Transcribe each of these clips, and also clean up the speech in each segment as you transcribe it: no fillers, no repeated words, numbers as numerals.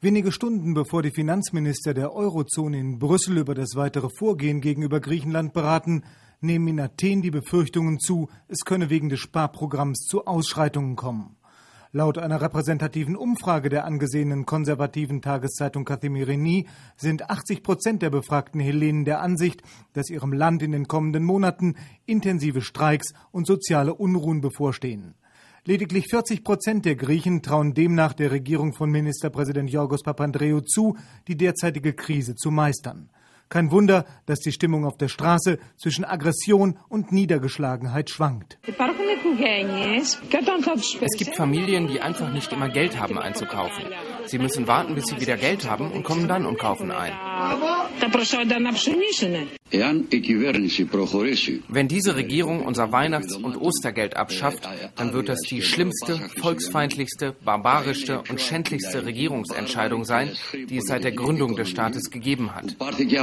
Wenige Stunden bevor die Finanzminister der Eurozone in Brüssel über das weitere Vorgehen gegenüber Griechenland beraten, nehmen in Athen die Befürchtungen zu, es könne wegen des Sparprogramms zu Ausschreitungen kommen. Laut einer repräsentativen Umfrage der angesehenen konservativen Tageszeitung Kathimerini sind 80% der befragten Hellenen der Ansicht, dass ihrem Land in den kommenden Monaten intensive Streiks und soziale Unruhen bevorstehen. Lediglich 40% der Griechen trauen demnach der Regierung von Ministerpräsident Yorgos Papandreou zu, die derzeitige Krise zu meistern. Kein Wunder, dass die Stimmung auf der Straße zwischen Aggression und Niedergeschlagenheit schwankt. Es gibt Familien, die einfach nicht immer Geld haben einzukaufen. Sie müssen warten, bis sie wieder Geld haben und kommen dann und kaufen ein. Wenn diese Regierung unser Weihnachts- und Ostergeld abschafft, dann wird das die schlimmste, volksfeindlichste, barbarischste und schändlichste Regierungsentscheidung sein, die es seit der Gründung des Staates gegeben hat.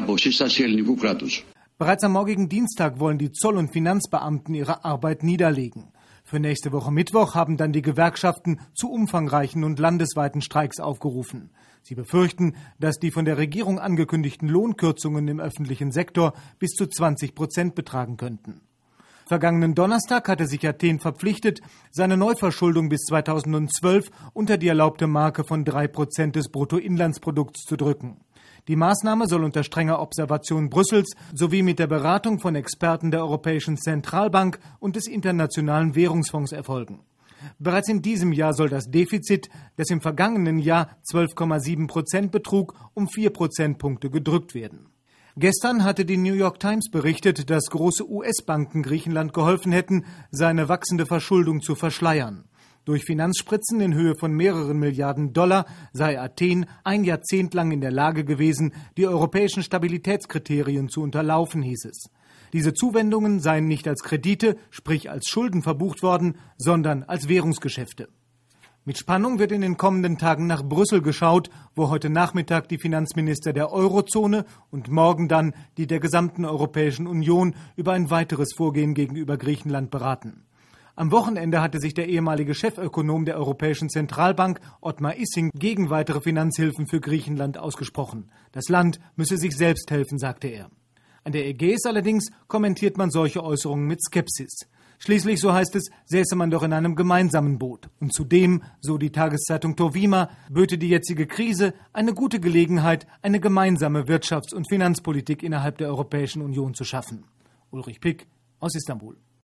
Bereits am morgigen Dienstag wollen die Zoll- und Finanzbeamten ihre Arbeit niederlegen. Für nächste Woche Mittwoch haben dann die Gewerkschaften zu umfangreichen und landesweiten Streiks aufgerufen. Sie befürchten, dass die von der Regierung angekündigten Lohnkürzungen im öffentlichen Sektor bis zu 20% betragen könnten. Vergangenen Donnerstag hatte sich Athen verpflichtet, seine Neuverschuldung bis 2012 unter die erlaubte Marke von 3% des Bruttoinlandsprodukts zu drücken. Die Maßnahme soll unter strenger Observation Brüssels sowie mit der Beratung von Experten der Europäischen Zentralbank und des Internationalen Währungsfonds erfolgen. Bereits in diesem Jahr soll das Defizit, das im vergangenen Jahr 12,7% betrug, um 4 Prozentpunkte gedrückt werden. Gestern hatte die New York Times berichtet, dass große US-Banken Griechenland geholfen hätten, seine wachsende Verschuldung zu verschleiern. Durch Finanzspritzen in Höhe von mehreren Milliarden Dollar sei Athen ein Jahrzehnt lang in der Lage gewesen, die europäischen Stabilitätskriterien zu unterlaufen, hieß es. Diese Zuwendungen seien nicht als Kredite, sprich als Schulden verbucht worden, sondern als Währungsgeschäfte. Mit Spannung wird in den kommenden Tagen nach Brüssel geschaut, wo heute Nachmittag die Finanzminister der Eurozone und morgen dann die der gesamten Europäischen Union über ein weiteres Vorgehen gegenüber Griechenland beraten. Am Wochenende hatte sich der ehemalige Chefökonom der Europäischen Zentralbank, Ottmar Issing, gegen weitere Finanzhilfen für Griechenland ausgesprochen. Das Land müsse sich selbst helfen, sagte er. An der Ägäis allerdings kommentiert man solche Äußerungen mit Skepsis. Schließlich, so heißt es, säße man doch in einem gemeinsamen Boot. Und zudem, so die Tageszeitung Tovima, böte die jetzige Krise eine gute Gelegenheit, eine gemeinsame Wirtschafts- und Finanzpolitik innerhalb der Europäischen Union zu schaffen. Ulrich Pick aus Istanbul.